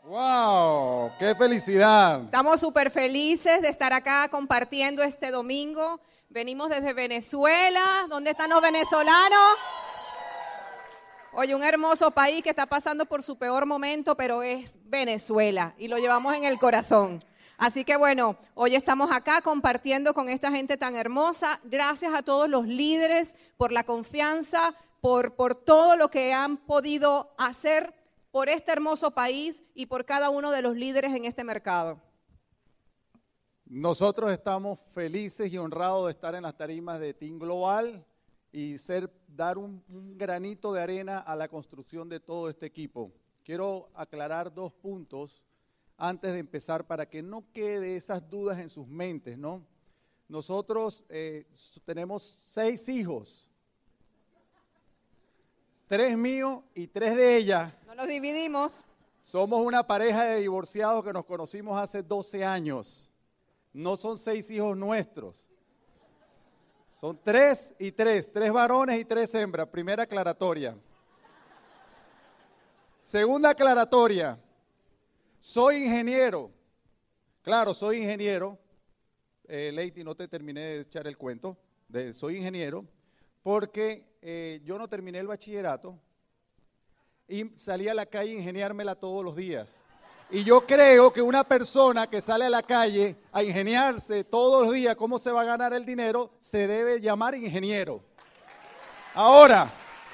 ¡Wow! ¡Qué felicidad! Estamos súper felices de estar acá compartiendo este domingo. Venimos desde Venezuela. ¿Dónde están los venezolanos? Oye, un hermoso país que está pasando por su peor momento, pero es Venezuela y lo llevamos en el corazón. Así que bueno, hoy estamos acá compartiendo con esta gente tan hermosa. Gracias a todos los líderes por la confianza, por todo lo que han podido hacer por este hermoso país y por cada uno de los líderes en este mercado. Nosotros estamos felices y honrados de estar en las tarimas de Team Global y dar un granito de arena a la construcción de todo este equipo. Quiero aclarar 2 puntos antes de empezar para que no quede esas dudas en sus mentes, ¿no? Nosotros tenemos 6 hijos, 3 míos y 3 de ella. No los dividimos. Somos una pareja de divorciados que nos conocimos hace 12 años. No son 6 hijos nuestros. Son 3 y 3, 3 varones y 3 hembras. Primera aclaratoria. Segunda aclaratoria. Soy ingeniero. Claro, soy ingeniero. Leiti, no te terminé de echar el cuento. Soy ingeniero porque yo no terminé el bachillerato y salí a la calle a ingeniármela todos los días. Y yo creo que una persona que sale a la calle a ingeniarse todos los días cómo se va a ganar el dinero, se debe llamar ingeniero. Ahora,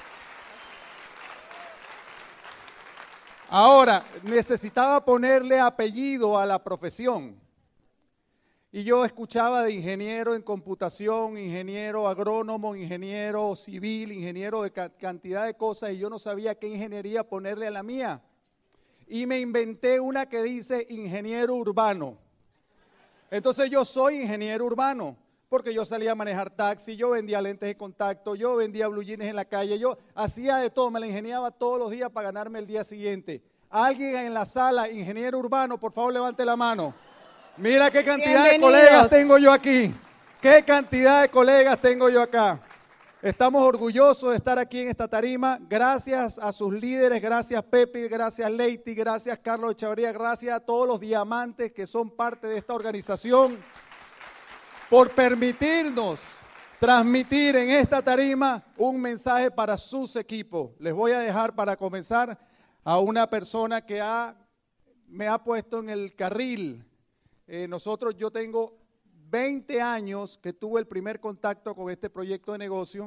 necesitaba ponerle apellido a la profesión. Y yo escuchaba de ingeniero en computación, ingeniero agrónomo, ingeniero civil, ingeniero de cantidad de cosas, y yo no sabía qué ingeniería ponerle a la mía. Y me inventé una que dice ingeniero urbano. Entonces yo soy ingeniero urbano, porque yo salía a manejar taxi, yo vendía lentes de contacto, yo vendía blue jeans en la calle, yo hacía de todo, me la ingeniaba todos los días para ganarme el día siguiente. ¿Alguien en la sala, ingeniero urbano, por favor levante la mano? Mira qué cantidad de colegas tengo yo aquí. Qué cantidad de colegas tengo yo acá. Estamos orgullosos de estar aquí en esta tarima. Gracias a sus líderes, gracias Pepe, gracias Leiti, gracias Carlos Echavarría, gracias a todos los diamantes que son parte de esta organización por permitirnos transmitir en esta tarima un mensaje para sus equipos. Les voy a dejar para comenzar a una persona que me ha puesto en el carril. Yo tengo 20 años que tuve el primer contacto con este proyecto de negocio.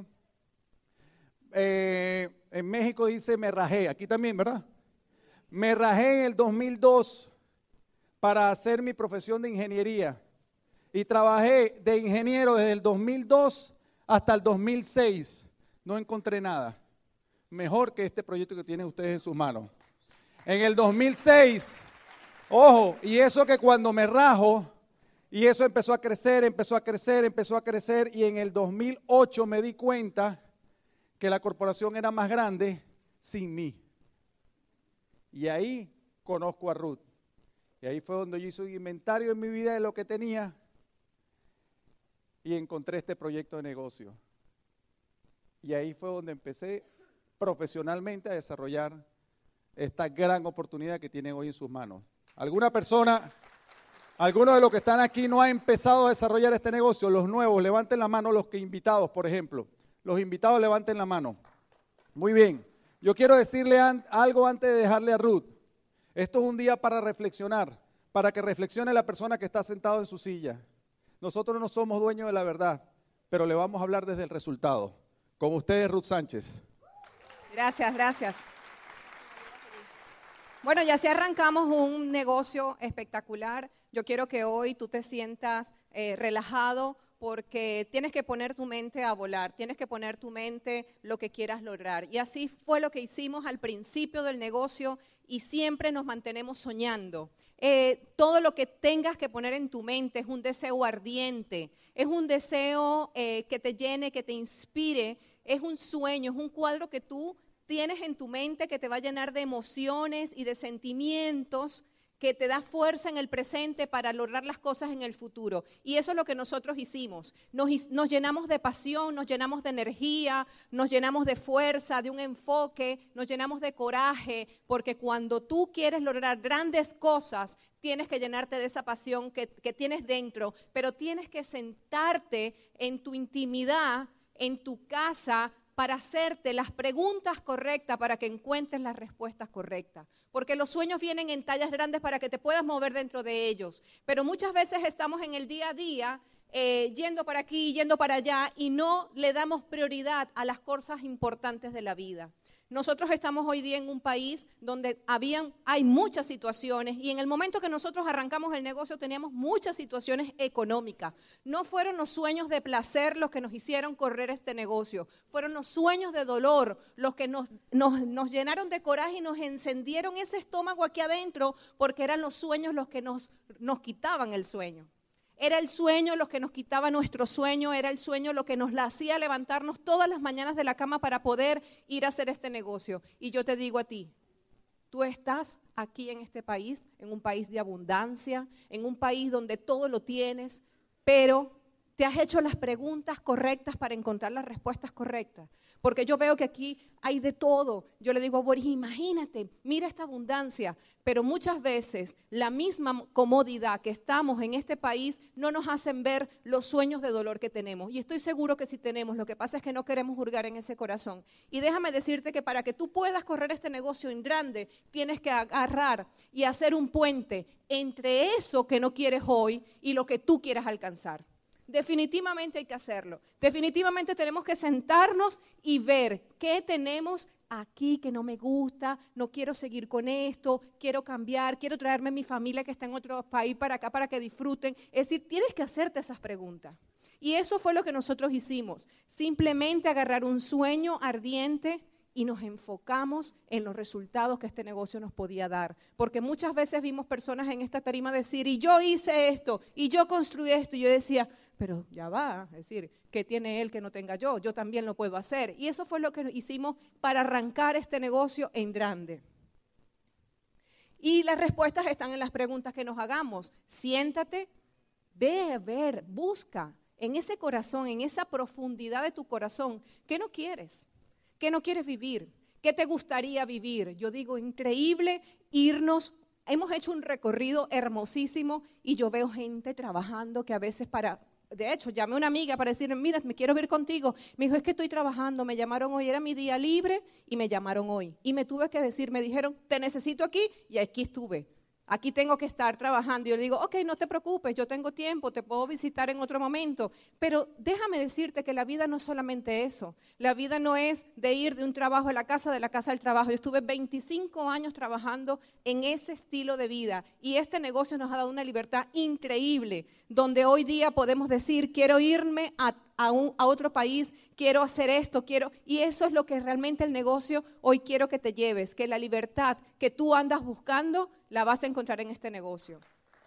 En México dice me rajé, aquí también, ¿verdad? Me rajé en el 2002 para hacer mi profesión de ingeniería y trabajé de ingeniero desde el 2002 hasta el 2006. No encontré nada mejor que este proyecto que tienen ustedes en sus manos. En el 2006, ojo, y eso que cuando me rajo, y eso empezó a crecer, y en el 2008 me di cuenta que la corporación era más grande sin mí. Y ahí conozco a Ruth. Y ahí fue donde yo hice un inventario en mi vida de lo que tenía y encontré este proyecto de negocio. Y ahí fue donde empecé profesionalmente a desarrollar esta gran oportunidad que tienen hoy en sus manos. ¿Alguna persona, alguno de los que están aquí no ha empezado a desarrollar este negocio? Los nuevos, levanten la mano los que invitados, por ejemplo. Los invitados levanten la mano. Muy bien. Yo quiero decirle algo antes de dejarle a Ruth. Esto es un día para reflexionar, para que reflexione la persona que está sentado en su silla. Nosotros no somos dueños de la verdad, pero le vamos a hablar desde el resultado. Con ustedes, Ruth Sánchez. Gracias, gracias. Bueno, ya si arrancamos un negocio espectacular, yo quiero que hoy tú te sientas relajado porque tienes que poner tu mente a volar, tienes que poner tu mente lo que quieras lograr. Y así fue lo que hicimos al principio del negocio y siempre nos mantenemos soñando. Todo lo que tengas que poner en tu mente es un deseo ardiente, es un deseo que te llene, que te inspire, es un sueño, es un cuadro que tú tienes en tu mente que te va a llenar de emociones y de sentimientos que te da fuerza en el presente para lograr las cosas en el futuro. Y eso es lo que nosotros hicimos. Nos llenamos de pasión, nos llenamos de energía, nos llenamos de fuerza, de un enfoque, nos llenamos de coraje, porque cuando tú quieres lograr grandes cosas, tienes que llenarte de esa pasión que tienes dentro, pero tienes que sentarte en tu intimidad, en tu casa, para hacerte las preguntas correctas, para que encuentres las respuestas correctas. Porque los sueños vienen en tallas grandes para que te puedas mover dentro de ellos. Pero muchas veces estamos en el día a día, yendo para aquí, yendo para allá, y no le damos prioridad a las cosas importantes de la vida. Nosotros estamos hoy día en un país donde hay muchas situaciones, y en el momento que nosotros arrancamos el negocio teníamos muchas situaciones económicas. No fueron los sueños de placer los que nos hicieron correr este negocio, fueron los sueños de dolor los que nos llenaron de coraje y nos encendieron ese estómago aquí adentro, porque eran los sueños los que nos quitaban el sueño. Era el sueño lo que nos quitaba nuestro sueño, era el sueño lo que nos hacía levantarnos todas las mañanas de la cama para poder ir a hacer este negocio. Y yo te digo a ti, tú estás aquí en este país, en un país de abundancia, en un país donde todo lo tienes, pero te has hecho las preguntas correctas para encontrar las respuestas correctas. Porque yo veo que aquí hay de todo. Yo le digo a Boris, imagínate, mira esta abundancia. Pero muchas veces la misma comodidad que estamos en este país no nos hacen ver los sueños de dolor que tenemos. Y estoy seguro que sí tenemos, lo que pasa es que no queremos hurgar en ese corazón. Y déjame decirte que para que tú puedas correr este negocio en grande, tienes que agarrar y hacer un puente entre eso que no quieres hoy y lo que tú quieras alcanzar. Definitivamente hay que hacerlo. Definitivamente tenemos que sentarnos y ver qué tenemos aquí que no me gusta, no quiero seguir con esto, quiero cambiar, quiero traerme a mi familia que está en otro país para acá para que disfruten. Es decir, tienes que hacerte esas preguntas. Y eso fue lo que nosotros hicimos. Simplemente agarrar un sueño ardiente y nos enfocamos en los resultados que este negocio nos podía dar. Porque muchas veces vimos personas en esta tarima decir, y yo hice esto, y yo construí esto, y yo decía, pero ya va, es decir, ¿qué tiene él que no tenga yo? Yo también lo puedo hacer. Y eso fue lo que hicimos para arrancar este negocio en grande. Y las respuestas están en las preguntas que nos hagamos. Siéntate, ve a ver, busca en ese corazón, en esa profundidad de tu corazón, ¿qué no quieres? ¿Qué no quieres vivir? ¿Qué te gustaría vivir? Yo digo, increíble irnos. Hemos hecho un recorrido hermosísimo y yo veo gente trabajando que a veces de hecho, llamé a una amiga para decirle, mira, me quiero ver contigo. Me dijo, es que estoy trabajando, me llamaron hoy, era mi día libre y me llamaron hoy. Y me tuve que decir, me dijeron, te necesito aquí y aquí estuve. Aquí tengo que estar trabajando. Y yo le digo, ok, no te preocupes, yo tengo tiempo, te puedo visitar en otro momento. Pero déjame decirte que la vida no es solamente eso. La vida no es de ir de un trabajo a la casa, de la casa al trabajo. Yo estuve 25 años trabajando en ese estilo de vida. Y este negocio nos ha dado una libertad increíble, donde hoy día podemos decir, quiero irme a otro país, quiero hacer esto, y eso es lo que realmente el negocio hoy quiero que te lleves, que la libertad que tú andas buscando la vas a encontrar en este negocio.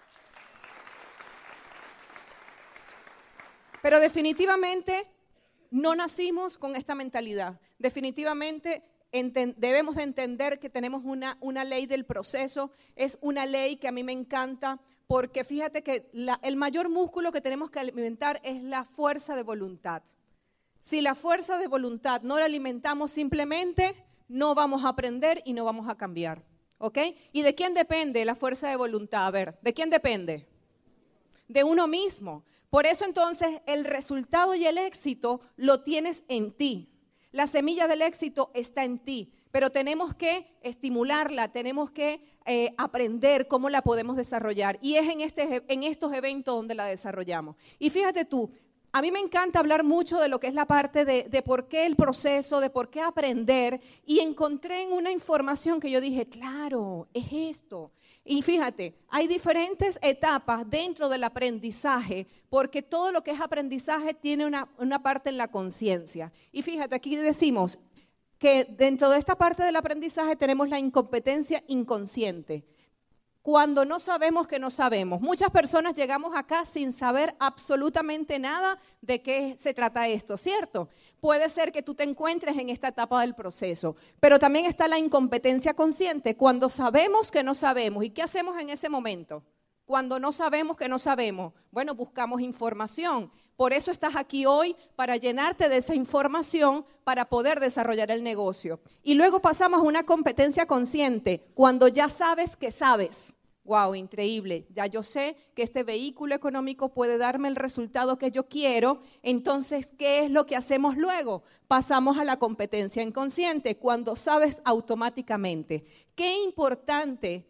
Pero definitivamente no nacimos con esta mentalidad. Definitivamente debemos de entender que tenemos una ley del proceso, es una ley que a mí me encanta, porque fíjate que el mayor músculo que tenemos que alimentar es la fuerza de voluntad. Si la fuerza de voluntad no la alimentamos, simplemente no vamos a aprender y no vamos a cambiar. ¿Ok? ¿Y de quién depende la fuerza de voluntad? A ver, ¿de quién depende? De uno mismo. Por eso entonces el resultado y el éxito lo tienes en ti. La semilla del éxito está en ti. Pero tenemos que estimularla, tenemos que aprender cómo la podemos desarrollar. Y es en estos eventos donde la desarrollamos. Y fíjate tú, a mí me encanta hablar mucho de lo que es la parte de por qué el proceso, de por qué aprender. Y encontré en una información que yo dije, claro, es esto. Y fíjate, hay diferentes etapas dentro del aprendizaje, porque todo lo que es aprendizaje tiene una parte en la conciencia. Y fíjate, aquí decimos que dentro de esta parte del aprendizaje tenemos la incompetencia inconsciente. Cuando no sabemos que no sabemos. Muchas personas llegamos acá sin saber absolutamente nada de qué se trata esto, ¿cierto? Puede ser que tú te encuentres en esta etapa del proceso, pero también está la incompetencia consciente, cuando sabemos que no sabemos. ¿Y qué hacemos en ese momento? Cuando no sabemos que no sabemos, bueno, buscamos información. Por eso estás aquí hoy, para llenarte de esa información, para poder desarrollar el negocio. Y luego pasamos a una competencia consciente, cuando ya sabes que sabes. ¡Wow! Increíble. Ya yo sé que este vehículo económico puede darme el resultado que yo quiero. Entonces, ¿qué es lo que hacemos luego? Pasamos a la competencia inconsciente, cuando sabes automáticamente. Qué importante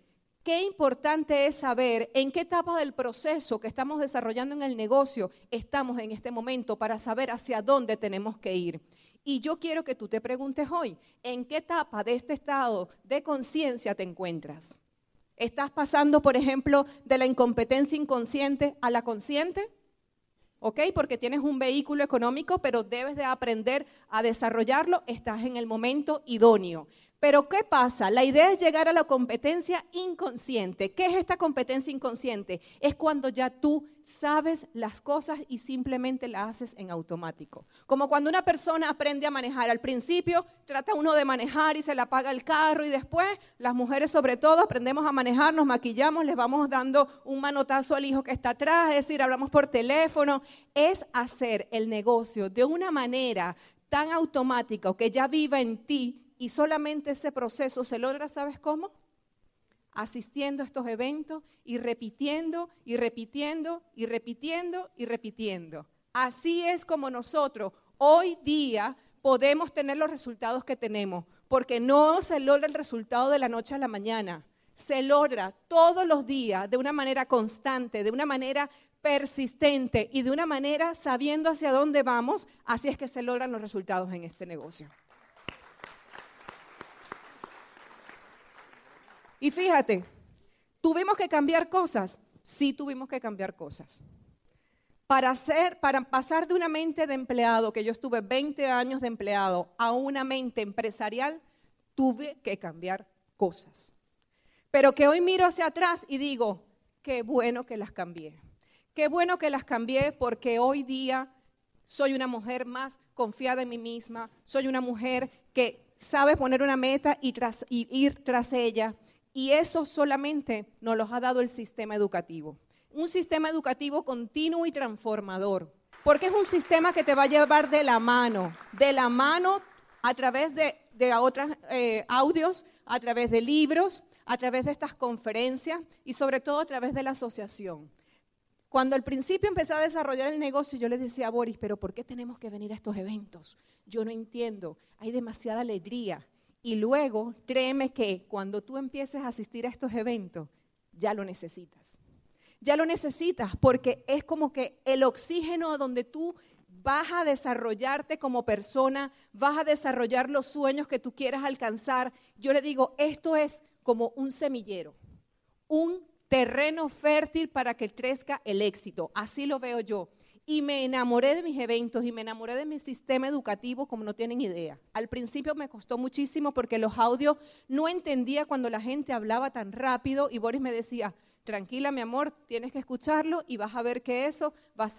es saber en qué etapa del proceso que estamos desarrollando en el negocio estamos en este momento para saber hacia dónde tenemos que ir. Y yo quiero que tú te preguntes hoy, ¿en qué etapa de este estado de conciencia te encuentras? ¿Estás pasando, por ejemplo, de la incompetencia inconsciente a la consciente? ¿Ok? Porque tienes un vehículo económico, pero debes de aprender a desarrollarlo, estás en el momento idóneo. Pero ¿qué pasa? La idea es llegar a la competencia inconsciente. ¿Qué es esta competencia inconsciente? Es cuando ya tú sabes las cosas y simplemente las haces en automático. Como cuando una persona aprende a manejar. Al principio trata uno de manejar y se le apaga el carro y después las mujeres sobre todo aprendemos a manejar, nos maquillamos, les vamos dando un manotazo al hijo que está atrás, es decir, hablamos por teléfono. Es hacer el negocio de una manera tan automática o que ya viva en ti. Y solamente ese proceso se logra, ¿sabes cómo? Asistiendo a estos eventos y repitiendo, y repitiendo, y repitiendo, y repitiendo. Así es como nosotros hoy día podemos tener los resultados que tenemos, porque no se logra el resultado de la noche a la mañana. Se logra todos los días de una manera constante, de una manera persistente y de una manera sabiendo hacia dónde vamos. Así es que se logran los resultados en este negocio. Y fíjate, ¿tuvimos que cambiar cosas? Sí, tuvimos que cambiar cosas. Para pasar de una mente de empleado, que yo estuve 20 años de empleado, a una mente empresarial, tuve que cambiar cosas. Pero que hoy miro hacia atrás y digo, qué bueno que las cambié. Qué bueno que las cambié porque hoy día soy una mujer más confiada en mí misma, soy una mujer que sabe poner una meta y ir tras ella. Y eso solamente nos lo ha dado el sistema educativo. Un sistema educativo continuo y transformador. Porque es un sistema que te va a llevar de la mano a través de otros audios, a través de libros, a través de estas conferencias y sobre todo a través de la asociación. Cuando al principio empecé a desarrollar el negocio, yo le decía a Boris, pero ¿por qué tenemos que venir a estos eventos? Yo no entiendo, hay demasiada alegría. Y luego, créeme que cuando tú empieces a asistir a estos eventos, ya lo necesitas. Ya lo necesitas porque es como que el oxígeno donde tú vas a desarrollarte como persona, vas a desarrollar los sueños que tú quieras alcanzar. Yo le digo, esto es como un semillero, un terreno fértil para que crezca el éxito. Así lo veo yo. Y me enamoré de mis eventos y me enamoré de mi sistema educativo como no tienen idea. Al principio me costó muchísimo porque los audios no entendía cuando la gente hablaba tan rápido y Boris me decía, tranquila mi amor, tienes que escucharlo y vas a ver que eso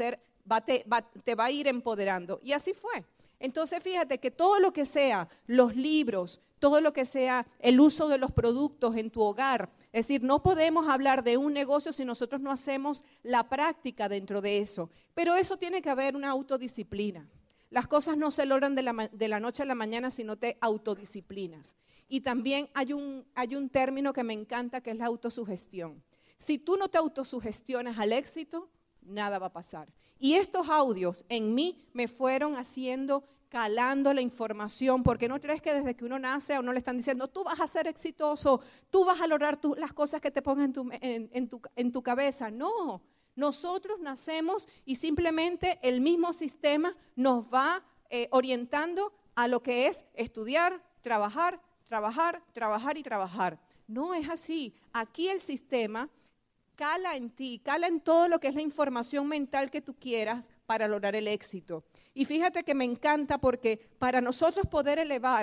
te va a ir empoderando. Y así fue. Entonces fíjate que todo lo que sea los libros, todo lo que sea el uso de los productos en tu hogar, es decir, no podemos hablar de un negocio si nosotros no hacemos la práctica dentro de eso. Pero eso tiene que haber una autodisciplina. Las cosas no se logran de la noche a la mañana si no te autodisciplinas. Y también hay un término que me encanta que es la autosugestión. Si tú no te autosugestionas al éxito, nada va a pasar. Y estos audios en mí me fueron calando la información, porque no crees que desde que uno nace a uno le están diciendo, tú vas a ser exitoso, tú vas a lograr las cosas que te pongan en tu cabeza. No, nosotros nacemos y simplemente el mismo sistema nos va orientando a lo que es estudiar, trabajar, trabajar, trabajar y trabajar. No es así. Aquí el sistema cala en ti, cala en todo lo que es la información mental que tú quieras para lograr el éxito. Y fíjate que me encanta porque para nosotros poder elevar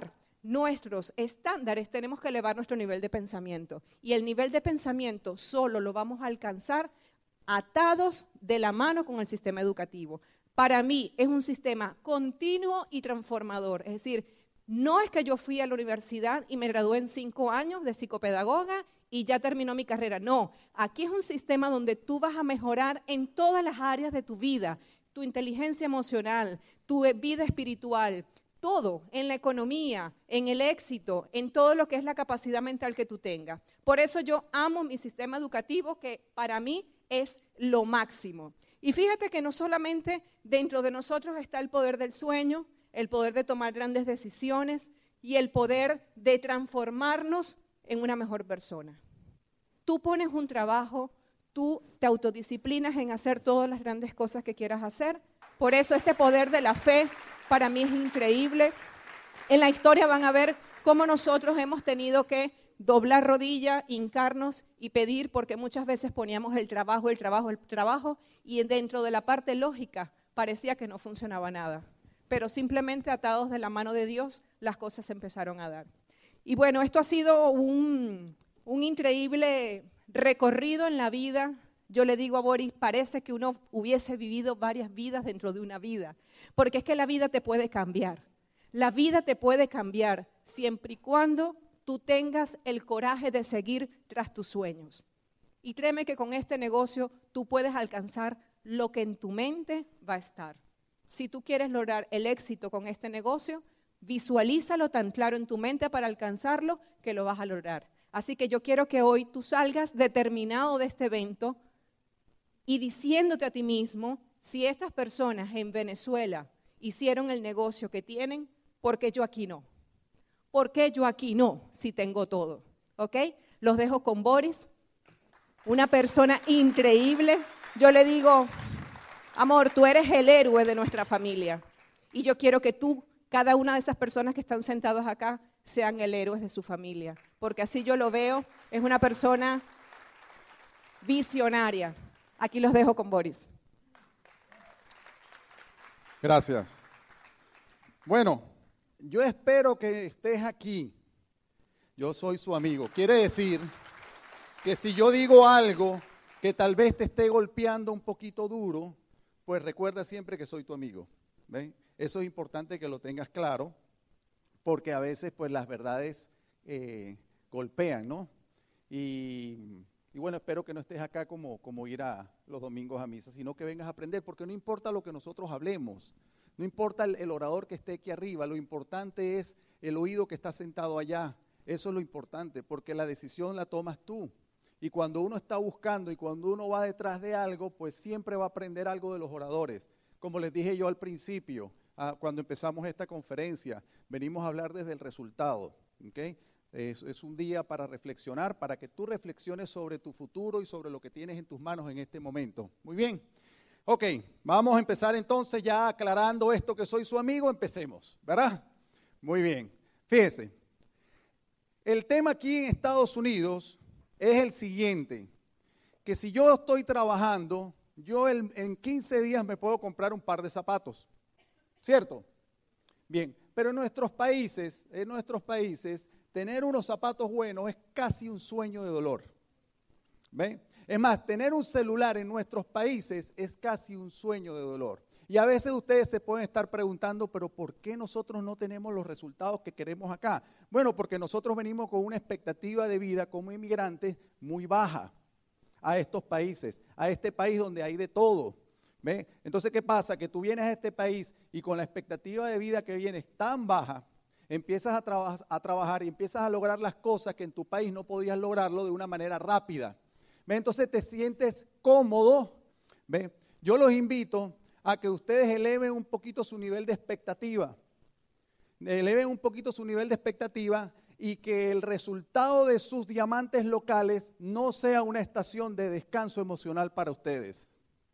nuestros estándares, tenemos que elevar nuestro nivel de pensamiento. Y el nivel de pensamiento solo lo vamos a alcanzar atados de la mano con el sistema educativo. Para mí es un sistema continuo y transformador. Es decir, no es que yo fui a la universidad y me gradué en 5 años de psicopedagoga y ya terminó mi carrera. No, aquí es un sistema donde tú vas a mejorar en todas las áreas de tu vida, tu inteligencia emocional, tu vida espiritual, todo, en la economía, en el éxito, en todo lo que es la capacidad mental que tú tengas. Por eso yo amo mi sistema educativo, que para mí es lo máximo. Y fíjate que no solamente dentro de nosotros está el poder del sueño, el poder de tomar grandes decisiones y el poder de transformarnos en una mejor persona. Tú pones un trabajo, tú te autodisciplinas en hacer todas las grandes cosas que quieras hacer. Por eso este poder de la fe para mí es increíble. En la historia van a ver cómo nosotros hemos tenido que doblar rodilla, hincarnos y pedir, porque muchas veces poníamos el trabajo, y dentro de la parte lógica parecía que no funcionaba nada. Pero simplemente atados de la mano de Dios, las cosas empezaron a dar. Y bueno, esto ha sido un increíble recorrido en la vida. Yo le digo a Boris, parece que uno hubiese vivido varias vidas dentro de una vida, porque es que la vida te puede cambiar. La vida te puede cambiar siempre y cuando tú tengas el coraje de seguir tras tus sueños. Y créeme que con este negocio tú puedes alcanzar lo que en tu mente va a estar. Si tú quieres lograr el éxito con este negocio, visualízalo tan claro en tu mente para alcanzarlo que lo vas a lograr. Así que yo quiero que hoy tú salgas determinado de este evento y diciéndote a ti mismo, si estas personas en Venezuela hicieron el negocio que tienen, ¿por qué yo aquí no? ¿Por qué yo aquí no, si tengo todo? ¿Ok? Los dejo con Boris, una persona increíble. Yo le digo, amor, tú eres el héroe de nuestra familia. Y yo quiero que tú, cada una de esas personas que están sentadas acá, sean el héroe de su familia. Porque así yo lo veo, es una persona visionaria. Aquí los dejo con Boris. Gracias. Bueno, yo espero que estés aquí. Yo soy su amigo. Quiere decir que si yo digo algo que tal vez te esté golpeando un poquito duro, pues recuerda siempre que soy tu amigo. ¿Ven? Eso es importante que lo tengas claro, porque a veces pues las verdades golpean, ¿no? Y bueno, espero que no estés acá como ir a los domingos a misa, sino que vengas a aprender, porque no importa lo que nosotros hablemos, no importa el orador que esté aquí arriba, lo importante es el oído que está sentado allá. Eso es lo importante, porque la decisión la tomas tú. Y cuando uno está buscando y cuando uno va detrás de algo, pues siempre va a aprender algo de los oradores. Como les dije yo al principio, cuando empezamos esta conferencia, venimos a hablar desde el resultado, ¿ok? Es un día para reflexionar, para que tú reflexiones sobre tu futuro y sobre lo que tienes en tus manos en este momento. Muy bien. Ok, vamos a empezar entonces ya aclarando esto que soy su amigo, empecemos, ¿verdad? Muy bien. Fíjese, el tema aquí en Estados Unidos es el siguiente, que si yo estoy trabajando, yo en 15 días me puedo comprar un par de zapatos, ¿cierto? Bien, pero en nuestros países, tener unos zapatos buenos es casi un sueño de dolor. ¿Ven? Es más, tener un celular en nuestros países es casi un sueño de dolor. Y a veces ustedes se pueden estar preguntando, pero ¿por qué nosotros no tenemos los resultados que queremos acá? Bueno, porque nosotros venimos con una expectativa de vida como inmigrantes muy baja a estos países, a este país donde hay de todo. ¿Ve? Entonces, ¿qué pasa? Que tú vienes a este país y con la expectativa de vida que vienes tan baja, empiezas a trabajar y empiezas a lograr las cosas que en tu país no podías lograrlo de una manera rápida. ¿Ve? Entonces te sientes cómodo. ¿Ve? Yo los invito a que ustedes eleven un poquito su nivel de expectativa. Eleven un poquito su nivel de expectativa y que el resultado de sus diamantes locales no sea una estación de descanso emocional para ustedes.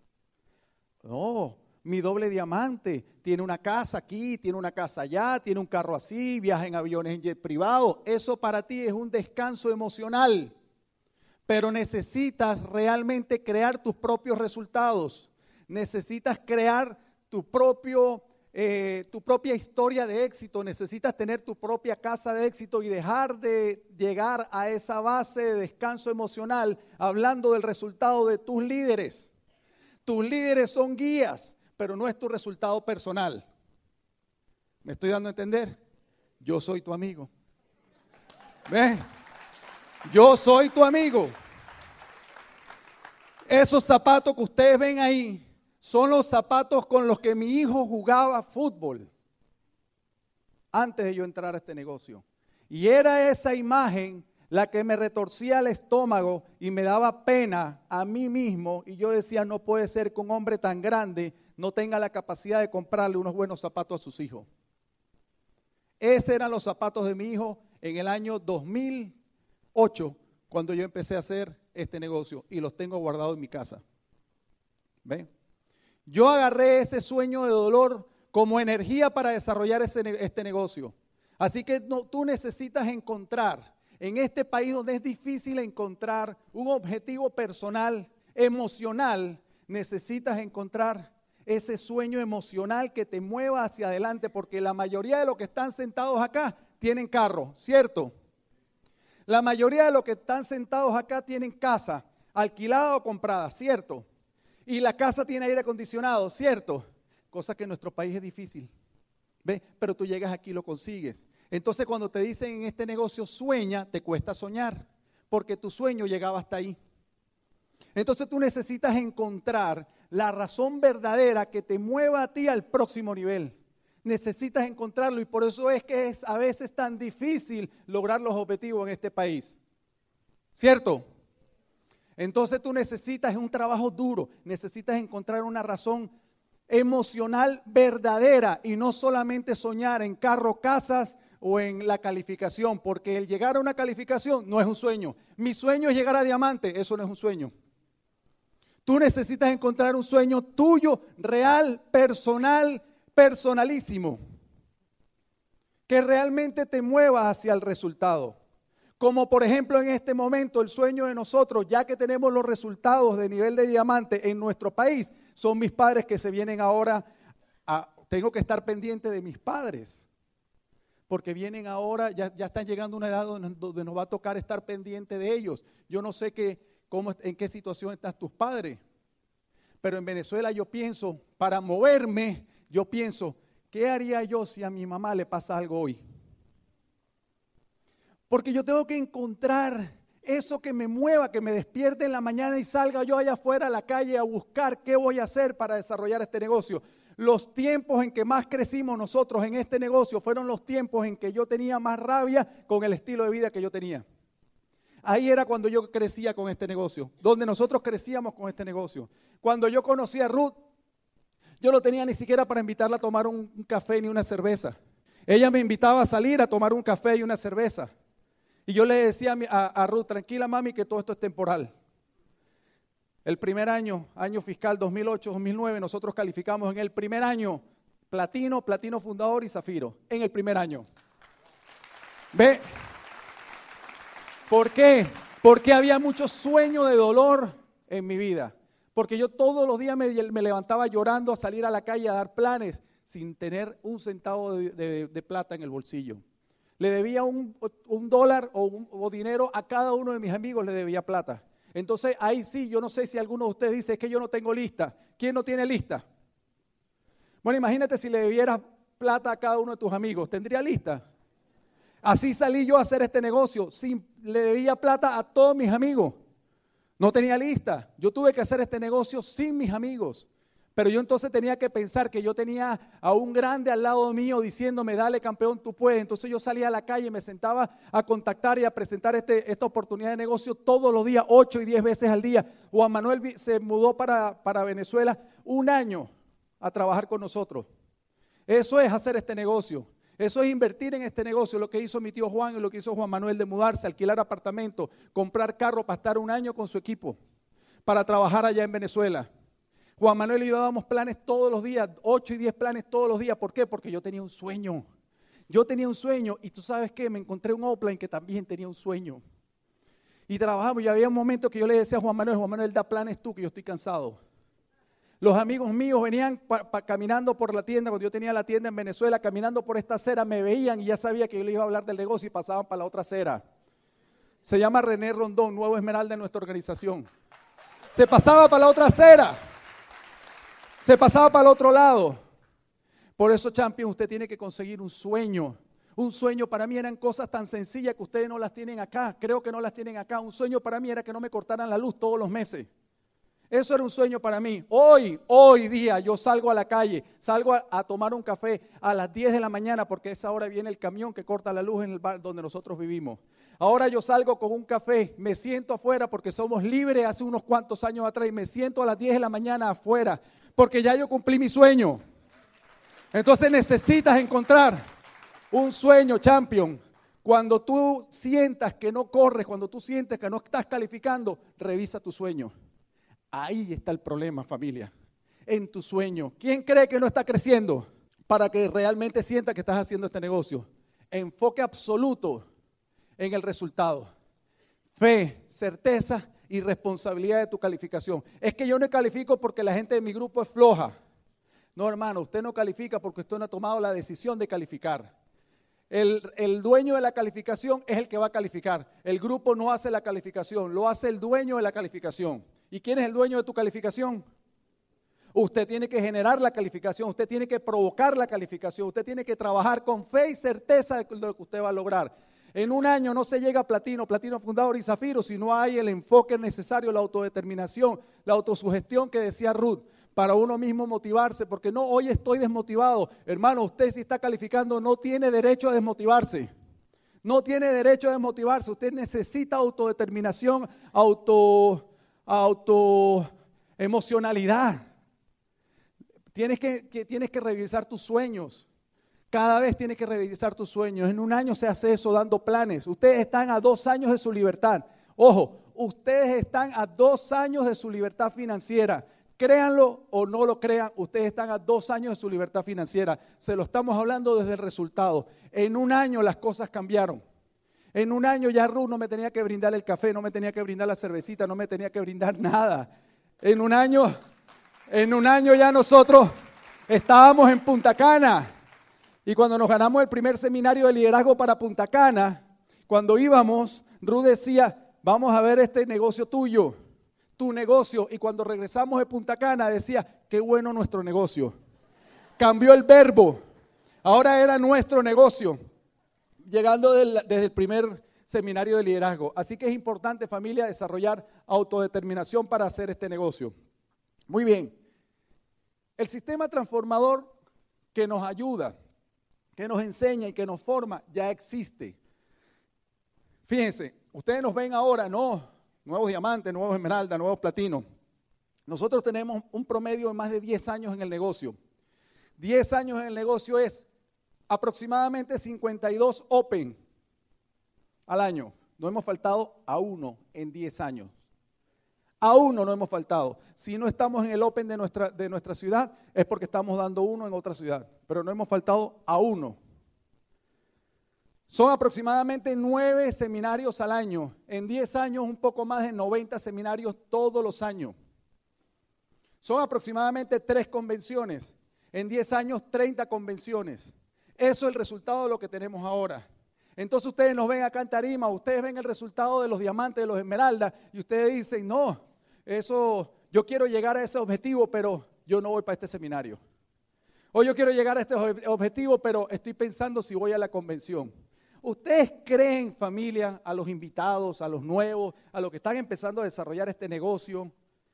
No, mi doble diamante tiene una casa aquí, tiene una casa allá, tiene un carro así, viaja en aviones en jet privado. Eso para ti es un descanso emocional. Pero necesitas realmente crear tus propios resultados. Necesitas crear tu propio tu propia historia de éxito, necesitas tener tu propia casa de éxito y dejar de llegar a esa base de descanso emocional hablando del resultado de tus líderes. Tus líderes son guías, pero no es tu resultado personal. ¿Me estoy dando a entender? Yo soy tu amigo. ¿Ves? Yo soy tu amigo. Esos zapatos que ustedes ven ahí son los zapatos con los que mi hijo jugaba fútbol antes de yo entrar a este negocio. Y era esa imagen la que me retorcía el estómago y me daba pena a mí mismo. Y yo decía, no puede ser que un hombre tan grande no tenga la capacidad de comprarle unos buenos zapatos a sus hijos. Esos eran los zapatos de mi hijo en el año 2008, cuando yo empecé a hacer este negocio, y los tengo guardados en mi casa. ¿Ven? Yo agarré ese sueño de dolor como energía para desarrollar este negocio. Así que tú necesitas encontrar, en este país donde es difícil encontrar un objetivo personal, emocional, necesitas encontrar ese sueño emocional que te mueva hacia adelante, porque la mayoría de los que están sentados acá tienen carro, ¿cierto? La mayoría de los que están sentados acá tienen casa, alquilada o comprada, ¿cierto? Y la casa tiene aire acondicionado, ¿cierto? Cosa que en nuestro país es difícil, ¿ves? Pero tú llegas aquí y lo consigues. Entonces cuando te dicen en este negocio sueña, te cuesta soñar, porque tu sueño llegaba hasta ahí. Entonces tú necesitas encontrar la razón verdadera que te mueva a ti al próximo nivel. Necesitas encontrarlo, y por eso es que es a veces tan difícil lograr los objetivos en este país. ¿Cierto? Entonces tú necesitas un trabajo duro, necesitas encontrar una razón emocional verdadera y no solamente soñar en carro, casas o en la calificación, porque el llegar a una calificación no es un sueño. Mi sueño es llegar a diamante, eso no es un sueño. Tú necesitas encontrar un sueño tuyo, real, personal, personalísimo, que realmente te mueva hacia el resultado. Como por ejemplo en este momento el sueño de nosotros, ya que tenemos los resultados de nivel de diamante en nuestro país, son mis padres que se vienen ahora, tengo que estar pendiente de mis padres, porque vienen ahora, ya están llegando a una edad donde nos va a tocar estar pendiente de ellos. Yo no sé en qué situación están tus padres, pero en Venezuela yo pienso, para moverme, yo pienso, ¿qué haría yo si a mi mamá le pasa algo hoy? Porque yo tengo que encontrar eso que me mueva, que me despierte en la mañana y salga yo allá afuera a la calle a buscar qué voy a hacer para desarrollar este negocio. Los tiempos en que más crecimos nosotros en este negocio fueron los tiempos en que yo tenía más rabia con el estilo de vida que yo tenía. Ahí era cuando yo crecía con este negocio, donde nosotros crecíamos con este negocio. Cuando yo conocí a Ruth, yo no tenía ni siquiera para invitarla a tomar un café ni una cerveza. Ella me invitaba a salir a tomar un café y una cerveza. Y yo le decía a Ruth, tranquila mami, que todo esto es temporal. El primer año fiscal 2008-2009, nosotros calificamos en el primer año platino fundador y zafiro. En el primer año. ¿Ve? ¿Por qué? Porque había mucho sueño de dolor en mi vida. Porque yo todos los días me levantaba llorando a salir a la calle a dar planes sin tener un centavo de plata en el bolsillo. Le debía un dólar o dinero a cada uno de mis amigos, le debía plata. Entonces ahí sí, yo no sé si alguno de ustedes dice, es que yo no tengo lista. ¿Quién no tiene lista? Bueno, imagínate si le debieras plata a cada uno de tus amigos, ¿tendría lista? Así salí yo a hacer este negocio, le debía plata a todos mis amigos. No tenía lista. Yo tuve que hacer este negocio sin mis amigos. Pero yo entonces tenía que pensar que yo tenía a un grande al lado mío diciéndome, dale campeón, tú puedes. Entonces yo salía a la calle, me sentaba a contactar y a presentar esta oportunidad de negocio todos los días, 8 y 10 veces al día. Juan Manuel se mudó para Venezuela un año a trabajar con nosotros. Eso es hacer este negocio. Eso es invertir en este negocio, lo que hizo mi tío Juan y lo que hizo Juan Manuel de mudarse, alquilar apartamento, comprar carro para estar un año con su equipo, para trabajar allá en Venezuela. Juan Manuel y yo dábamos planes todos los días, 8 y 10 planes todos los días. ¿Por qué? Porque yo tenía un sueño. Yo tenía un sueño y tú sabes qué, me encontré un offline que también tenía un sueño. Y trabajamos y había un momento que yo le decía a Juan Manuel, da planes tú que yo estoy cansado. Los amigos míos venían caminando por la tienda, cuando yo tenía la tienda en Venezuela, caminando por esta acera, me veían y ya sabía que yo les iba a hablar del negocio y pasaban para la otra acera. Se llama René Rondón, nuevo esmeralda en nuestra organización. Se pasaba para la otra acera, se pasaba para el otro lado. Por eso, Champion, usted tiene que conseguir un sueño. Un sueño para mí eran cosas tan sencillas que ustedes no las tienen acá. Creo que no las tienen acá. Un sueño para mí era que no me cortaran la luz todos los meses. Eso era un sueño para mí. Hoy día yo salgo a la calle, salgo a tomar un café a las 10 de la mañana porque a esa hora viene el camión que corta la luz en el bar donde nosotros vivimos. Ahora yo salgo con un café, me siento afuera porque somos libres hace unos cuantos años atrás y me siento a las 10 de la mañana afuera porque ya yo cumplí mi sueño. Entonces necesitas encontrar un sueño, Champion. Cuando tú sientas que no corres, cuando tú sientes que no estás calificando, revisa tu sueño. Ahí está el problema, familia, en tu sueño. ¿Quién cree que no está creciendo para que realmente sienta que estás haciendo este negocio? Enfoque absoluto en el resultado. Fe, certeza y responsabilidad de tu calificación. Es que yo no califico porque la gente de mi grupo es floja. No, hermano, usted no califica porque usted no ha tomado la decisión de calificar. El dueño de la calificación es el que va a calificar. El grupo no hace la calificación, lo hace el dueño de la calificación. ¿Y quién es el dueño de tu calificación? Usted tiene que generar la calificación, usted tiene que provocar la calificación, usted tiene que trabajar con fe y certeza de lo que usted va a lograr. En un año no se llega a platino fundador y zafiro si no hay el enfoque necesario, la autodeterminación, la autosugestión que decía Ruth, para uno mismo motivarse, porque no, hoy estoy desmotivado. Hermano, usted si está calificando no tiene derecho a desmotivarse. No tiene derecho a desmotivarse. Usted necesita autodeterminación, emocionalidad. Tienes que revisar tus sueños. Cada vez tienes que revisar tus sueños. En un año se hace eso dando planes. Ustedes están a 2 años de su libertad. Ojo, ustedes están a 2 años de su libertad financiera. Créanlo o no lo crean, ustedes están a 2 años de su libertad financiera. Se lo estamos hablando desde el resultado. En un año las cosas cambiaron. En un año ya Ruth no me tenía que brindar el café, no me tenía que brindar la cervecita, no me tenía que brindar nada. En un año ya nosotros estábamos en Punta Cana. Y cuando nos ganamos el primer seminario de liderazgo para Punta Cana, cuando íbamos, Ruth decía, vamos a ver este negocio tuyo. Tu negocio, y cuando regresamos de Punta Cana decía, qué bueno nuestro negocio. Cambió el verbo, ahora era nuestro negocio, llegando desde el primer seminario de liderazgo. Así que es importante, familia, desarrollar autodeterminación para hacer este negocio. Muy bien, el sistema transformador que nos ayuda, que nos enseña y que nos forma, ya existe. Fíjense, ustedes nos ven ahora, no, nuevos diamantes, nuevos esmeraldas, nuevos platinos. Nosotros tenemos un promedio de más de 10 años en el negocio. 10 años en el negocio es aproximadamente 52 Open al año. No hemos faltado a uno en 10 años. A uno no hemos faltado. Si no estamos en el Open de nuestra ciudad, es porque estamos dando uno en otra ciudad. Pero no hemos faltado a uno. Son aproximadamente 9 seminarios al año. En 10 años, un poco más de 90 seminarios todos los años. Son aproximadamente 3 convenciones. En 10 años, 30 convenciones. Eso es el resultado de lo que tenemos ahora. Entonces ustedes nos ven acá en tarima, ustedes ven el resultado de los diamantes, de los esmeraldas, y ustedes dicen, no, eso, yo quiero llegar a ese objetivo, pero yo no voy para este seminario. O yo quiero llegar a este objetivo, pero estoy pensando si voy a la convención. ¿Ustedes creen, familia, a los invitados, a los nuevos, a los que están empezando a desarrollar este negocio,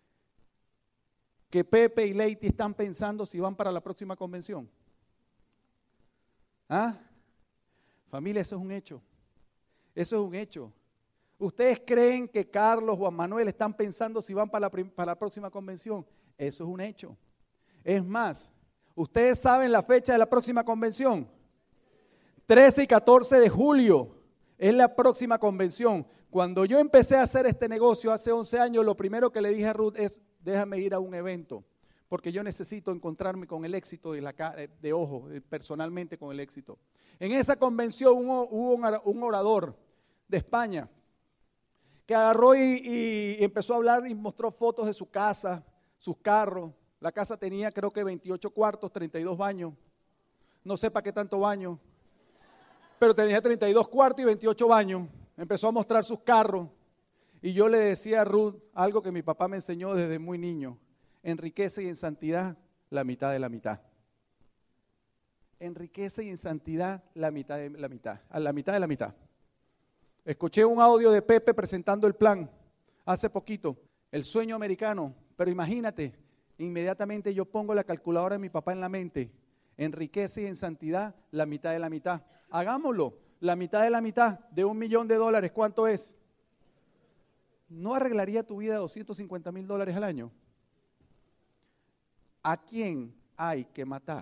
que Pepe y Leiti están pensando si van para la próxima convención? ¿Ah? Familia, eso es un hecho. Eso es un hecho. ¿Ustedes creen que Carlos, Juan Manuel están pensando si van para la próxima convención? Eso es un hecho. Es más, ¿ustedes saben la fecha de la próxima convención? 13 y 14 de julio es la próxima convención. Cuando yo empecé a hacer este negocio hace 11 años, lo primero que le dije a Ruth es, déjame ir a un evento, porque yo necesito encontrarme con el éxito de ojo, personalmente con el éxito. En esa convención hubo un orador de España que agarró y empezó a hablar y mostró fotos de su casa, sus carros, La casa tenía creo que 28 cuartos, 32 baños. No sé para qué tanto baño, pero tenía 32 cuartos y 28 baños. Empezó a mostrar sus carros. Y yo le decía a Ruth algo que mi papá me enseñó desde muy niño. En riqueza y en santidad, la mitad de la mitad. En riqueza y en santidad, la mitad de la mitad. A la mitad de la mitad. Escuché un audio de Pepe presentando el plan hace poquito. El sueño americano. Pero imagínate, inmediatamente yo pongo la calculadora de mi papá en la mente. En riqueza y en santidad, la mitad de la mitad. Hagámoslo. La mitad de la mitad de $1.000.000, ¿cuánto es? ¿No arreglaría tu vida $250,000 al año? ¿A quién hay que matar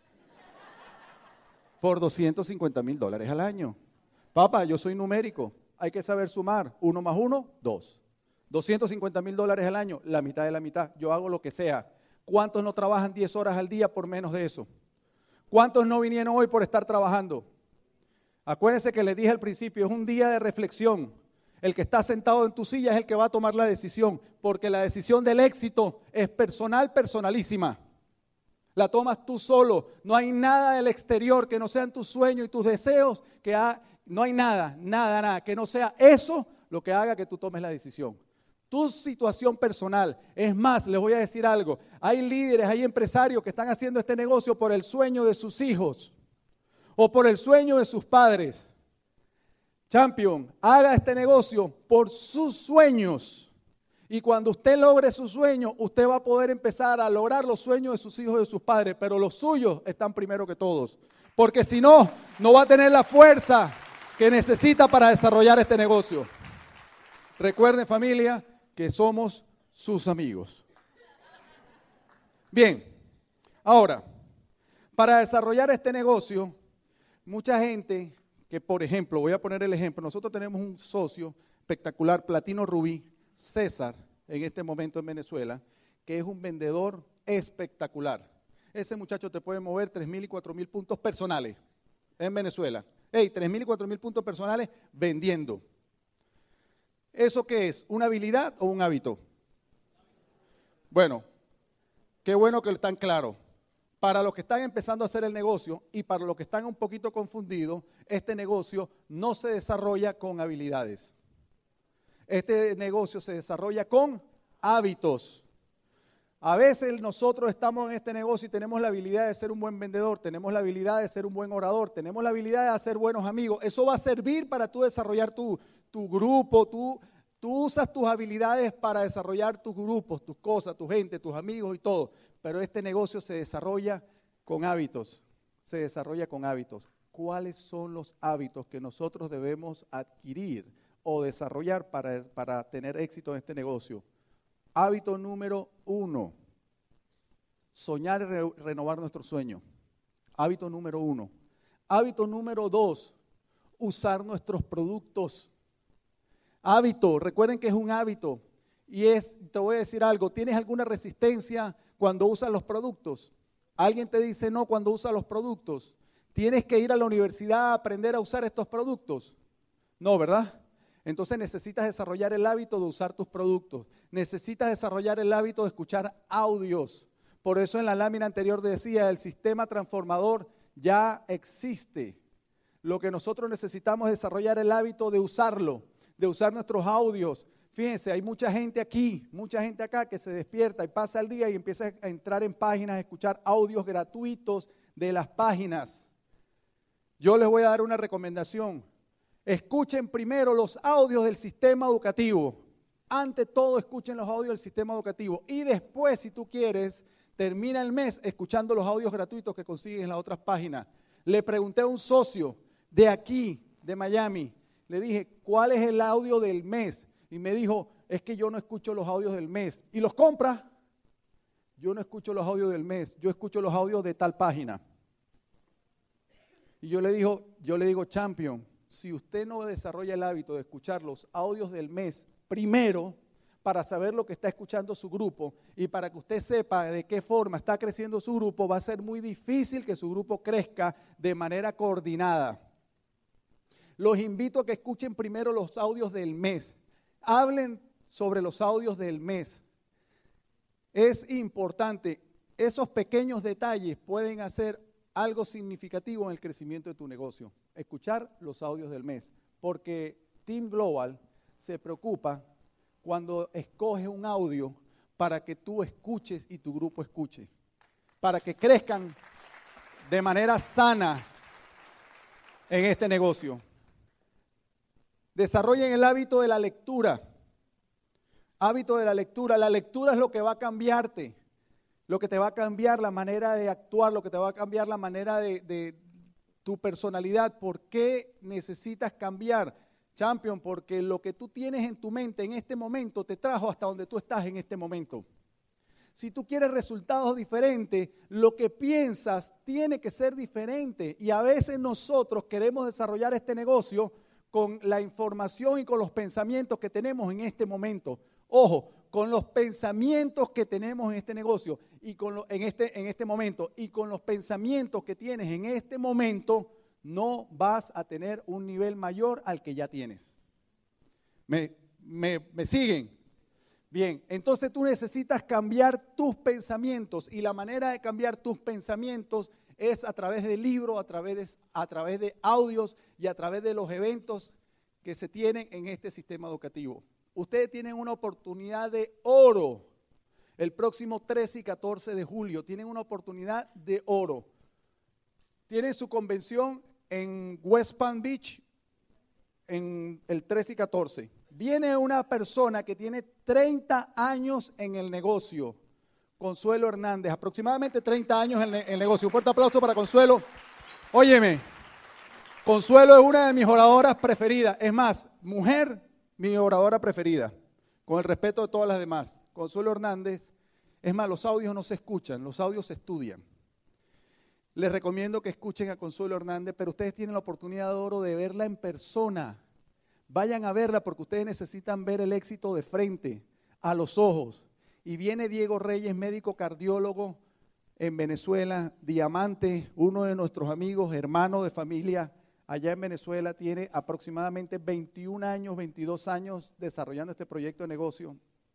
por $250,000 al año? Papá, yo soy numérico. Hay que saber sumar. 1 más 1, 2. $250,000 al año, la mitad de la mitad. Yo hago lo que sea. ¿Cuántos no trabajan 10 horas al día por menos de eso? ¿Cuántos no vinieron hoy por estar trabajando? Acuérdense que les dije al principio, es un día de reflexión. El que está sentado en tu silla es el que va a tomar la decisión, porque la decisión del éxito es personal, personalísima. La tomas tú solo. No hay nada del exterior que no sean tus sueños y tus deseos, no hay nada, que no sea eso lo que haga que tú tomes la decisión. Tu situación personal. Es más, les voy a decir algo. Hay líderes, hay empresarios que están haciendo este negocio por el sueño de sus hijos o por el sueño de sus padres. Champion, haga este negocio por sus sueños. Y cuando usted logre sus sueños, usted va a poder empezar a lograr los sueños de sus hijos y de sus padres. Pero los suyos están primero que todos. Porque si no, no va a tener la fuerza que necesita para desarrollar este negocio. Recuerden, familia, que somos sus amigos. Bien, ahora, para desarrollar este negocio, mucha gente que, por ejemplo, voy a poner el ejemplo, nosotros tenemos un socio espectacular, Platino Rubí, César, en este momento en Venezuela, que es un vendedor espectacular. Ese muchacho te puede mover 3,000 y 4,000 puntos personales en Venezuela. 3,000 y 4,000 puntos personales vendiendo. ¿Eso qué es? ¿Una habilidad o un hábito? Bueno, qué bueno que están claros. Para los que están empezando a hacer el negocio y para los que están un poquito confundidos, este negocio no se desarrolla con habilidades. Este negocio se desarrolla con hábitos. A veces nosotros estamos en este negocio y tenemos la habilidad de ser un buen vendedor, tenemos la habilidad de ser un buen orador, tenemos la habilidad de hacer buenos amigos. Eso va a servir para tú desarrollar tu grupo, tú usas tus habilidades para desarrollar tus grupos, tus cosas, tu gente, tus amigos y todo. Pero este negocio se desarrolla con hábitos, se desarrolla con hábitos. ¿Cuáles son los hábitos que nosotros debemos adquirir o desarrollar para tener éxito en este negocio? Hábito número 1, soñar y renovar nuestro sueño. Hábito número 1. Hábito número 2, usar nuestros productos. Hábito, recuerden que es un hábito y te voy a decir algo, ¿tienes alguna resistencia cuando usas los productos? ¿Alguien te dice no cuando usas los productos? ¿Tienes que ir a la universidad a aprender a usar estos productos? No, ¿verdad? Entonces necesitas desarrollar el hábito de usar tus productos. Necesitas desarrollar el hábito de escuchar audios. Por eso en la lámina anterior decía, el sistema transformador ya existe. Lo que nosotros necesitamos es desarrollar el hábito de usarlo, de usar nuestros audios. Fíjense, hay mucha gente aquí, mucha gente acá que se despierta y pasa el día y empieza a entrar en páginas, a escuchar audios gratuitos de las páginas. Yo les voy a dar una recomendación. Escuchen primero los audios del sistema educativo. Ante todo, escuchen los audios del sistema educativo. Y después, si tú quieres, termina el mes escuchando los audios gratuitos que consiguen en las otras páginas. Le pregunté a un socio de aquí, de Miami, le dije, ¿cuál es el audio del mes? Y me dijo, es que yo no escucho los audios del mes. ¿Y los compra? Yo no escucho los audios del mes, yo escucho los audios de tal página. Y yo le digo, Champion, si usted no desarrolla el hábito de escuchar los audios del mes primero, para saber lo que está escuchando su grupo y para que usted sepa de qué forma está creciendo su grupo, va a ser muy difícil que su grupo crezca de manera coordinada. Los invito a que escuchen primero los audios del mes. Hablen sobre los audios del mes. Es importante, esos pequeños detalles pueden hacer algo significativo en el crecimiento de tu negocio. Escuchar los audios del mes, porque Team Global se preocupa cuando escoge un audio para que tú escuches y tu grupo escuche, para que crezcan de manera sana en este negocio. Desarrollen el hábito de la lectura. Hábito de la lectura. La lectura es lo que va a cambiarte, lo que te va a cambiar la manera de actuar, lo que te va a cambiar la manera de tu personalidad. ¿Por qué necesitas cambiar, Champion? Porque lo que tú tienes en tu mente en este momento te trajo hasta donde tú estás en este momento. Si tú quieres resultados diferentes, lo que piensas tiene que ser diferente. Y a veces nosotros queremos desarrollar este negocio con la información y con los pensamientos que tenemos en este momento. Ojo, con los pensamientos que tenemos en este negocio y en este momento y con los pensamientos que tienes en este momento, no vas a tener un nivel mayor al que ya tienes. ¿Me siguen? Bien, entonces tú necesitas cambiar tus pensamientos y la manera de cambiar tus pensamientos es a través de libros, a través de audios y a través de los eventos que se tienen en este sistema educativo. Ustedes tienen una oportunidad de oro el próximo 13 y 14 de julio. Tienen una oportunidad de oro. Tienen su convención en West Palm Beach en el 13 y 14. Viene una persona que tiene 30 años en el negocio, Consuelo Hernández, aproximadamente 30 años en el negocio. Un fuerte aplauso para Consuelo. Óyeme, Consuelo es una de mis oradoras preferidas. Es más, mujer, mi oradora preferida, con el respeto de todas las demás. Consuelo Hernández, es más, los audios no se escuchan, los audios se estudian. Les recomiendo que escuchen a Consuelo Hernández, pero ustedes tienen la oportunidad de oro de verla en persona. Vayan a verla porque ustedes necesitan ver el éxito de frente, a los ojos. Y viene Diego Reyes, médico cardiólogo en Venezuela, diamante, uno de nuestros amigos, hermano de familia allá en Venezuela, tiene aproximadamente 21 años, 22 años desarrollando este proyecto de negocio.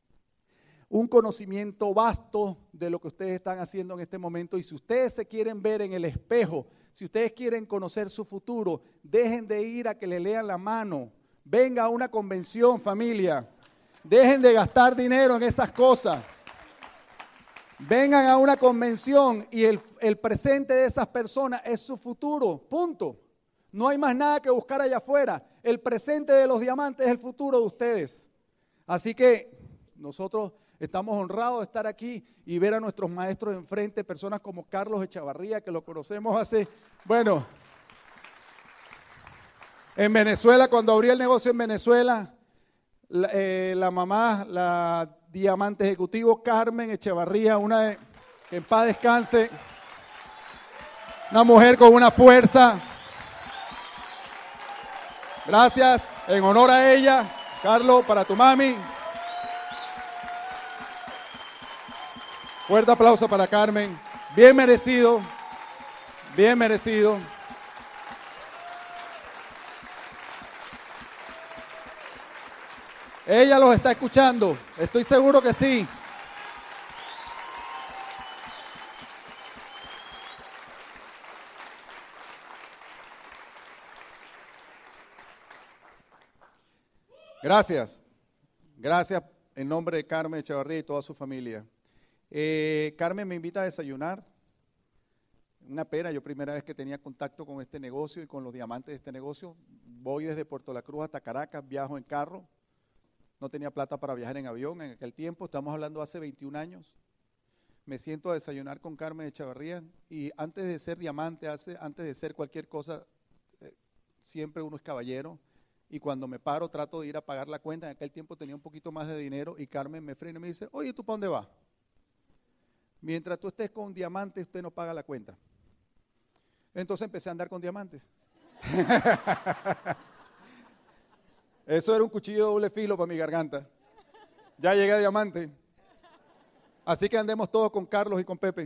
Un conocimiento vasto de lo que ustedes están haciendo en este momento. Y si ustedes se quieren ver en el espejo, si ustedes quieren conocer su futuro, dejen de ir a que le lean la mano. Venga a una convención, familia. Dejen de gastar dinero en esas cosas. Vengan a una convención y el presente de esas personas es su futuro. Punto. No hay más nada que buscar allá afuera. El presente de los diamantes es el futuro de ustedes. Así que nosotros estamos honrados de estar aquí y ver a nuestros maestros enfrente, personas como Carlos Echavarría, que lo conocemos en Venezuela, cuando abrí el negocio en Venezuela, la mamá, la diamante ejecutivo Carmen Echavarría, que en paz descanse, una mujer con una fuerza. Gracias, en honor a ella, Carlos, para tu mami. Fuerte aplauso para Carmen, bien merecido, bien merecido. Ella los está escuchando, estoy seguro que sí. Gracias. Gracias en nombre de Carmen Echavarría y toda su familia. Carmen me invita a desayunar. Una pena, yo primera vez que tenía contacto con este negocio y con los diamantes de este negocio. Voy desde Puerto La Cruz hasta Caracas, viajo en carro. No tenía plata para viajar en avión en aquel tiempo, estamos hablando hace 21 años. Me siento a desayunar con Carmen Echavarría y antes de ser diamante, antes de ser cualquier cosa, siempre uno es caballero. Y cuando me paro trato de ir a pagar la cuenta. En aquel tiempo tenía un poquito más de dinero y Carmen me frena y me dice, oye, ¿tú para dónde vas? Mientras tú estés con diamantes, usted no paga la cuenta. Entonces empecé a andar con diamantes. Eso era un cuchillo de doble filo para mi garganta. Ya llegué a diamante. Así que andemos todos con Carlos y con Pepe.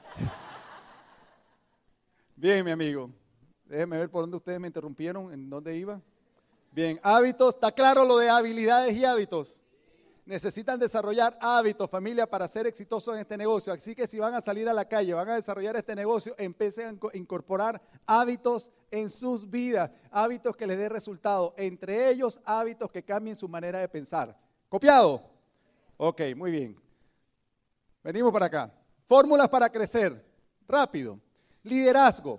Bien, mi amigo. Déjenme ver por dónde ustedes me interrumpieron, en dónde iba. Bien, hábitos. ¿Está claro lo de habilidades y hábitos? necesitan desarrollar hábitos, familia, para ser exitosos en este negocio. Así que si van a salir a la calle, van a desarrollar este negocio, empiecen a incorporar hábitos en sus vidas, hábitos que les den resultado, entre ellos hábitos que cambien su manera de pensar. ¿Copiado? Ok, muy bien. Venimos para acá. Fórmulas para crecer. Rápido. Liderazgo.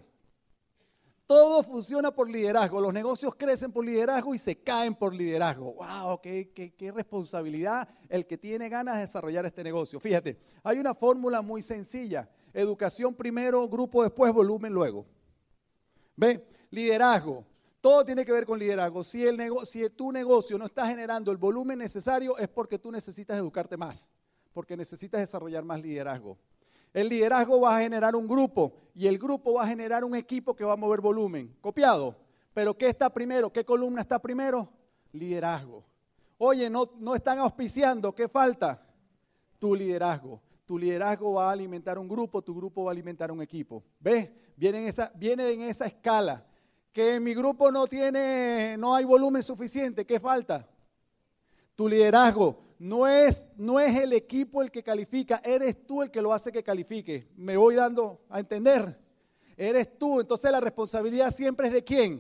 Todo funciona por liderazgo. Los negocios crecen por liderazgo y se caen por liderazgo. ¡Wow! ¡Qué responsabilidad el que tiene ganas de desarrollar este negocio! Fíjate, hay una fórmula muy sencilla. Educación primero, grupo después, volumen luego. ¿Ve? Liderazgo. Todo tiene que ver con liderazgo. Si tu negocio no está generando el volumen necesario, es porque tú necesitas educarte más, porque necesitas desarrollar más liderazgo. El liderazgo va a generar un grupo y el grupo va a generar un equipo que va a mover volumen. ¿Copiado? ¿Pero qué está primero? ¿Qué columna está primero? Liderazgo. Oye, no están auspiciando. ¿Qué falta? Tu liderazgo. Tu liderazgo va a alimentar un grupo, tu grupo va a alimentar un equipo. ¿Ves? Viene en esa escala. Que en mi grupo no hay volumen suficiente. ¿Qué falta? Tu liderazgo. No es el equipo el que califica, eres tú el que lo hace que califique. ¿Me voy dando a entender? Eres tú, entonces la responsabilidad siempre es ¿de quién?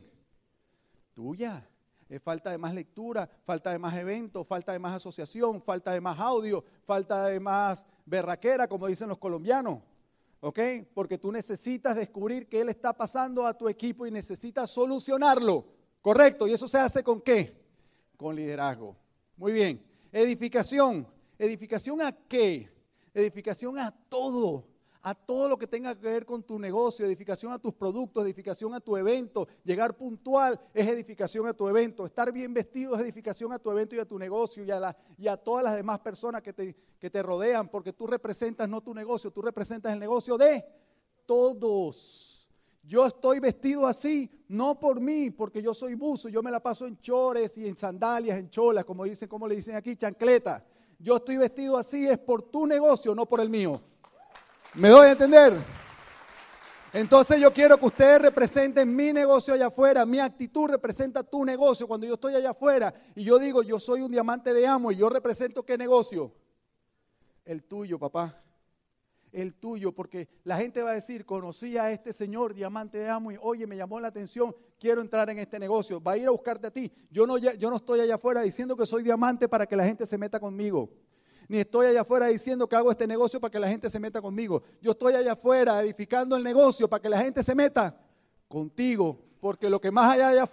Tuya. Es falta de más lectura, falta de más eventos, falta de más asociación, falta de más audio, falta de más berraquera, como dicen los colombianos. ¿Ok? Porque tú necesitas descubrir qué le está pasando a tu equipo y necesitas solucionarlo. ¿Correcto? ¿Y eso se hace con qué? Con liderazgo. Muy bien. Edificación. ¿Edificación a qué? Edificación a todo lo que tenga que ver con tu negocio, edificación a tus productos, edificación a tu evento. Llegar puntual es edificación a tu evento. Estar bien vestido es edificación a tu evento y a tu negocio y a todas las demás personas que te rodean, porque tú representas no tu negocio, tú representas el negocio de todos. Yo estoy vestido así, no por mí, porque yo soy buzo, yo me la paso en chores y en sandalias, en cholas, como le dicen aquí, chancleta. Yo estoy vestido así, es por tu negocio, no por el mío. ¿Me doy a entender? Entonces yo quiero que ustedes representen mi negocio allá afuera, mi actitud representa tu negocio. Cuando yo estoy allá afuera y yo digo, yo soy un diamante de Amo y yo represento ¿qué negocio? El tuyo, papá. El tuyo, porque la gente va a decir, conocí a este señor diamante de Amo y oye, me llamó la atención, quiero entrar en este negocio, va a ir a buscarte a ti. Yo no estoy allá afuera diciendo que soy diamante para que la gente se meta conmigo, ni estoy allá afuera diciendo que hago este negocio para que la gente se meta conmigo. Yo estoy allá afuera edificando el negocio para que la gente se meta contigo, porque lo que más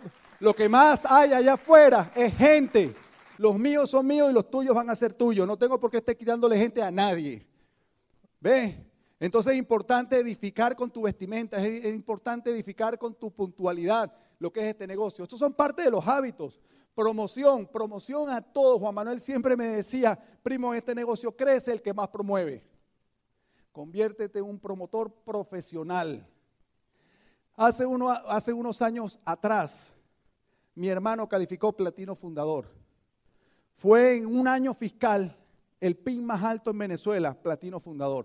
hay allá afuera es gente. Los míos son míos y los tuyos van a ser tuyos. No tengo por qué estar quitándole gente a nadie. ¿Ves? Entonces es importante edificar con tu vestimenta, es importante edificar con tu puntualidad lo que es este negocio. Estos son parte de los hábitos. Promoción a todos. Juan Manuel siempre me decía, primo, en este negocio crece el que más promueve. Conviértete en un promotor profesional. Hace unos años atrás, mi hermano calificó platino fundador. Fue en un año fiscal el PIN más alto en Venezuela, platino fundador.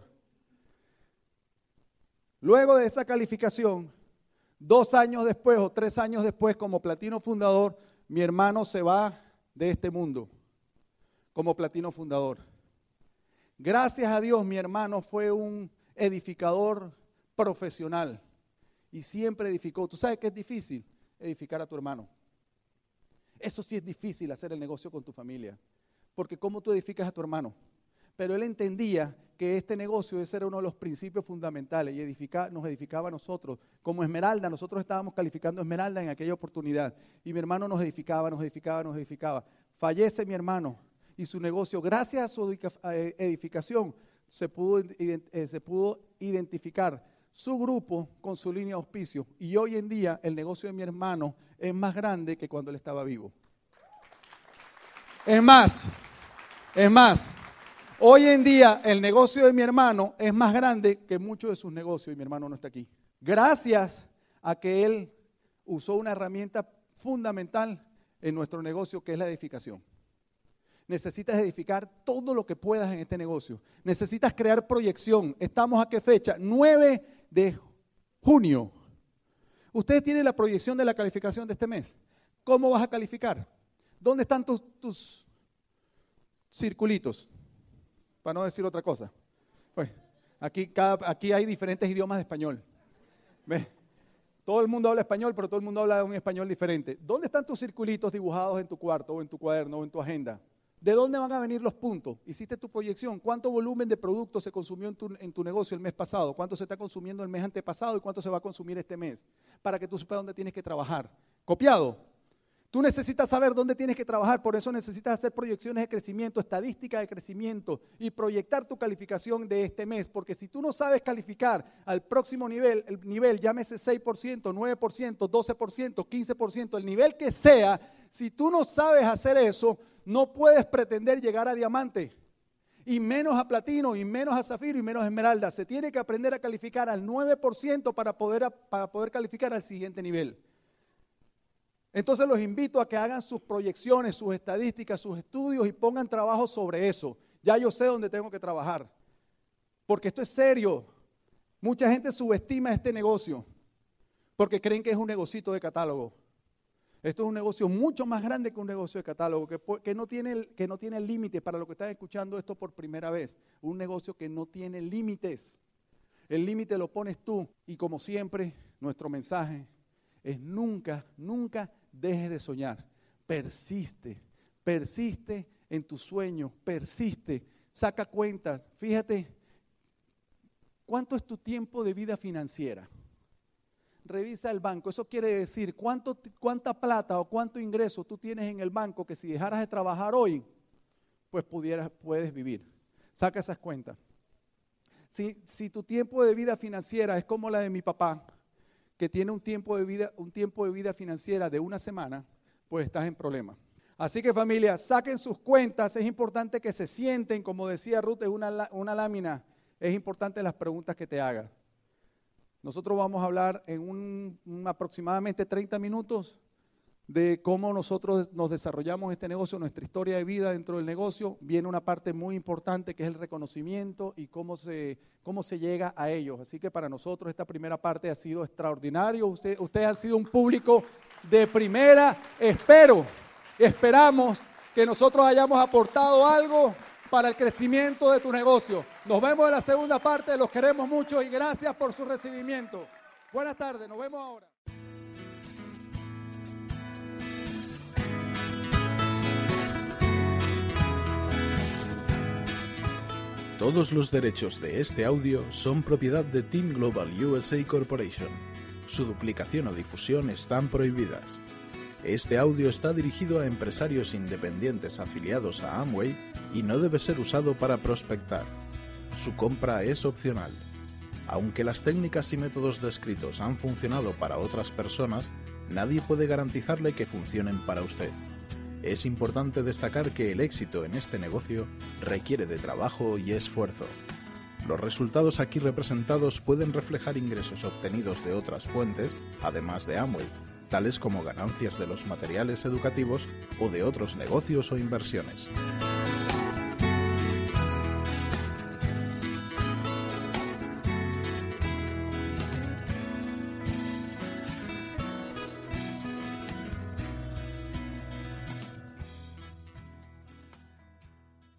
Luego de esa calificación, 2 años después o 3 años después, como platino fundador, mi hermano se va de este mundo como platino fundador. Gracias a Dios, mi hermano fue un edificador profesional y siempre edificó. ¿Tú sabes qué es difícil? Edificar a tu hermano. Eso sí es difícil, hacer el negocio con tu familia. Porque ¿cómo tú edificas a tu hermano? Pero él entendía que este negocio, ese era uno de los principios fundamentales y nos edificaba a nosotros. Como Esmeralda, nosotros estábamos calificando Esmeralda en aquella oportunidad y mi hermano nos edificaba. Fallece mi hermano y su negocio, gracias a su edificación, se pudo identificar su grupo con su línea de auspicio y hoy en día el negocio de mi hermano es más grande que cuando él estaba vivo. Es más, hoy en día el negocio de mi hermano es más grande que muchos de sus negocios y mi hermano no está aquí. Gracias a que él usó una herramienta fundamental en nuestro negocio que es la edificación. Necesitas edificar todo lo que puedas en este negocio. Necesitas crear proyección. ¿Estamos a qué fecha? 9 de junio. Ustedes tienen la proyección de la calificación de este mes. ¿Cómo vas a calificar? ¿Dónde están tus circulitos, para no decir otra cosa. Pues, aquí hay diferentes idiomas de español. ¿Ves? Todo el mundo habla español, pero todo el mundo habla un español diferente. ¿Dónde están tus circulitos dibujados en tu cuarto, o en tu cuaderno, o en tu agenda? ¿De dónde van a venir los puntos? Hiciste tu proyección. ¿Cuánto volumen de producto se consumió en tu negocio el mes pasado? ¿Cuánto se está consumiendo el mes antepasado? ¿Y cuánto se va a consumir este mes? Para que tú sepas dónde tienes que trabajar. ¿Copiado? Tú necesitas saber dónde tienes que trabajar, por eso necesitas hacer proyecciones de crecimiento, estadísticas de crecimiento y proyectar tu calificación de este mes, porque si tú no sabes calificar al próximo nivel, el nivel llámese 6%, 9%, 12%, 15%, el nivel que sea, si tú no sabes hacer eso, no puedes pretender llegar a diamante, y menos a platino, y menos a zafiro, y menos a esmeralda. Se tiene que aprender a calificar al 9% para poder calificar al siguiente nivel. Entonces los invito a que hagan sus proyecciones, sus estadísticas, sus estudios y pongan trabajo sobre eso. Ya yo sé dónde tengo que trabajar, porque esto es serio. Mucha gente subestima este negocio porque creen que es un negocito de catálogo. Esto es un negocio mucho más grande que un negocio de catálogo, que no tiene límites. Para los que están escuchando esto por primera vez, un negocio que no tiene límites. El límite lo pones tú, y como siempre, nuestro mensaje es nunca, nunca dejes de soñar. Persiste en tus sueños, persiste, saca cuentas. Fíjate, ¿cuánto es tu tiempo de vida financiera? Revisa el banco. Eso quiere decir cuánta plata o cuánto ingreso tú tienes en el banco que si dejaras de trabajar hoy, pues puedes vivir. Saca esas cuentas. Si tu tiempo de vida financiera es como la de mi papá, que tiene un tiempo de vida financiera de una semana, pues estás en problemas. Así que familia, saquen sus cuentas. Es importante que se sienten, como decía Ruth, es una lámina. Es importante las preguntas que te hagas. Nosotros vamos a hablar en aproximadamente 30 minutos de cómo nosotros nos desarrollamos este negocio, nuestra historia de vida dentro del negocio. Viene una parte muy importante que es el reconocimiento y cómo se llega a ellos. Así que para nosotros esta primera parte ha sido extraordinario. Ustedes han sido un público de primera. Esperamos que nosotros hayamos aportado algo para el crecimiento de tu negocio. Nos vemos en la segunda parte. Los queremos mucho y gracias por su recibimiento. Buenas tardes, nos vemos ahora. Todos los derechos de este audio son propiedad de Team Global USA Corporation. Su duplicación o difusión están prohibidas. Este audio está dirigido a empresarios independientes afiliados a Amway y no debe ser usado para prospectar. Su compra es opcional. Aunque las técnicas y métodos descritos han funcionado para otras personas, nadie puede garantizarle que funcionen para usted. Es importante destacar que el éxito en este negocio requiere de trabajo y esfuerzo. Los resultados aquí representados pueden reflejar ingresos obtenidos de otras fuentes, además de Amway, tales como ganancias de los materiales educativos o de otros negocios o inversiones.